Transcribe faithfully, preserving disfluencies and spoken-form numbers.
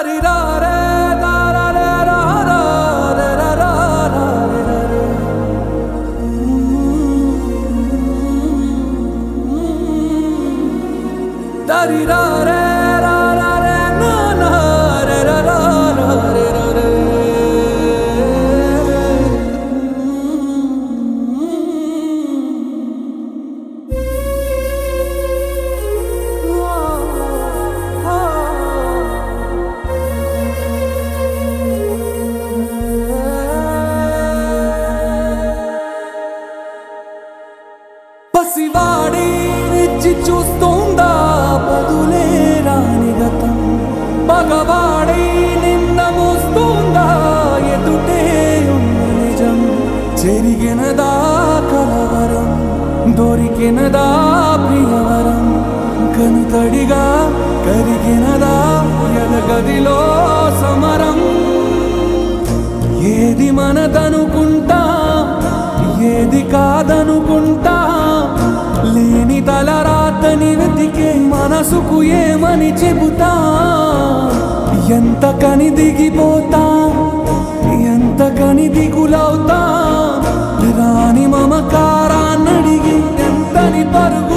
దారి రారే దారరే రారే రారే దారి రారే రారే నా రే రారే రారే పసివాడి నిచ్చి చూస్తుందా బదులే రాని గతం మగవాడి నిన్న మోస్తుందా ఎదుటే ఉన్న నిజం చెరిగినదా కలవరం దొరికినదా ప్రియవరం కనుతడిగా కరిగినదా ఎదగదిలో సమరం ఏది మనదనుకుంటా ఏది కాదనుకుంటా లేని తలరాతని వెతికే మనసుకు ఏమని చెబుతా ఎంత కని దిగిపోతా ఎంత కని దిగులవుతా రాని మమకారాన్నడిగి ఎంతని పరుగు